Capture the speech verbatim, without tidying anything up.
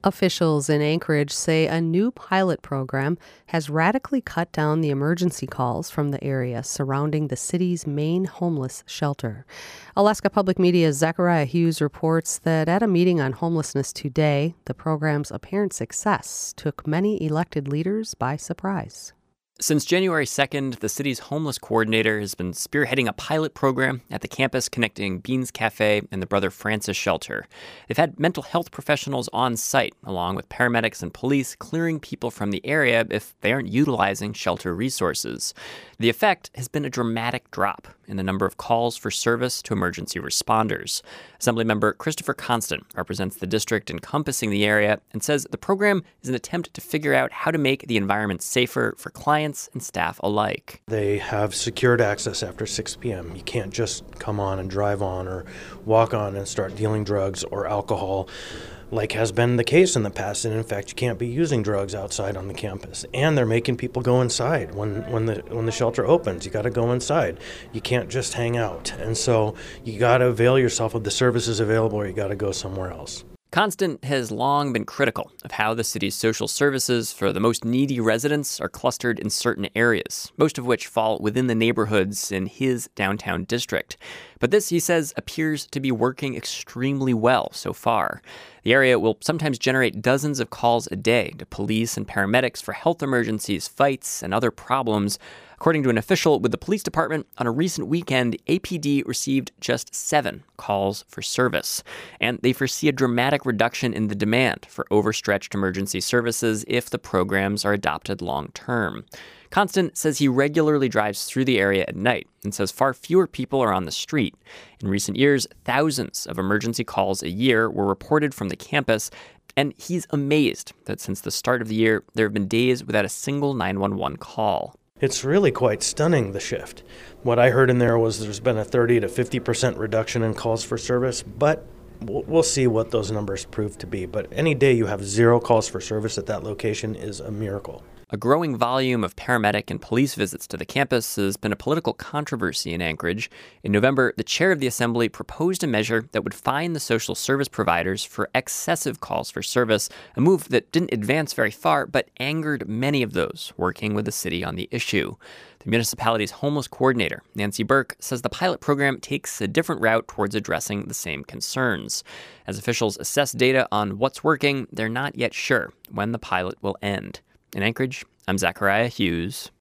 Officials in Anchorage say a new pilot program has radically cut down the emergency calls from the area surrounding the city's main homeless shelter. Alaska Public Media's Zachariah Hughes reports that at a meeting on homelessness today, the program's apparent success took many elected leaders by surprise. Since January second, the city's homeless coordinator has been spearheading a pilot program at the campus connecting Beans Cafe and the Brother Francis shelter. They've had mental health professionals on site, along with paramedics and police, clearing people from the area if they aren't utilizing shelter resources. The effect has been a dramatic drop in the number of calls for service to emergency responders. Assemblymember Christopher Constant represents the district encompassing the area and says the program is an attempt to figure out how to make the environment safer for clients and staff alike. They have secured access after six p.m. You can't just come on and drive on or walk on and start dealing drugs or alcohol like has been the case in the past. And in fact, you can't be using drugs outside on the campus. And they're making people go inside. When when the when the shelter opens, you got to go inside. You can't just hang out. And so you got to avail yourself of the services available, or you got to go somewhere else. Constant has long been critical of how the city's social services for the most needy residents are clustered in certain areas, most of which fall within the neighborhoods in his downtown district. But this, he says, appears to be working extremely well so far. The area will sometimes generate dozens of calls a day to police and paramedics for health emergencies, fights, and other problems. According to an official with the police department, on a recent weekend, A P D received just seven calls for service. And they foresee a dramatic reduction in the demand for overstretched emergency services if the programs are adopted long term. Constant says he regularly drives through the area at night and says far fewer people are on the street. In recent years, thousands of emergency calls a year were reported from the campus, and he's amazed that since the start of the year, there have been days without a single nine one one call. It's really quite stunning, the shift. What I heard in there was there's been a thirty to fifty percent reduction in calls for service, but we'll see what those numbers prove to be. But any day you have zero calls for service at that location is a miracle. A growing volume of paramedic and police visits to the campus has been a political controversy in Anchorage. In November, the chair of the assembly proposed a measure that would fine the social service providers for excessive calls for service, a move that didn't advance very far but angered many of those working with the city on the issue. The municipality's homeless coordinator, Nancy Burke, says the pilot program takes a different route towards addressing the same concerns. As officials assess data on what's working, they're not yet sure when the pilot will end. In Anchorage, I'm Zachariah Hughes.